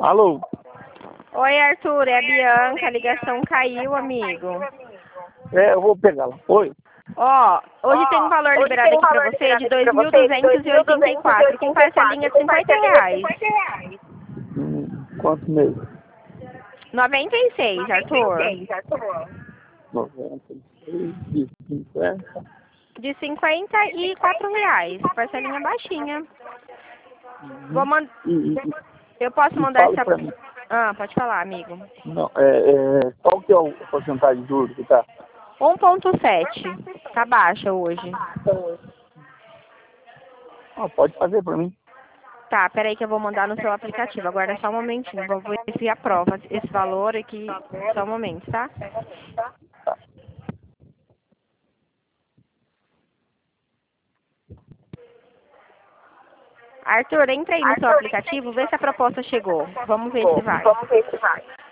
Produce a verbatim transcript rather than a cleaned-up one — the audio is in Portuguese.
Alô? Oi, Arthur, é a Bianca, a ligação caiu, amigo. É, eu vou pegá-la. Oi? Ó, hoje Ó, tem um valor hoje liberado tem um aqui pra valor você de liberado aqui dois pra mil você de duzentos e oitenta e quatro, com parcelinha de com cinquenta parcelinha de reais. cinquenta reais. Hum, quanto mesmo? noventa e seis, Arthur. noventa e seis, e cinquenta. De cinquenta e quatro reais, parcelinha baixinha. Vou man... E, e, Eu posso e mandar fala essa... pra mim. Ah, pode falar, amigo. Não, é, é, qual que é o a porcentagem de juros que tá? um ponto sete. Tá baixa hoje. Ah, pode fazer pra mim. Tá, peraí que eu vou mandar no seu aplicativo. Aguarda só um momentinho. Vou ver se aprova esse valor aqui. Só um momento, tá? Arthur, entra aí no seu aplicativo, vê se a proposta chegou. Vamos ver se vai. Vamos ver se vai.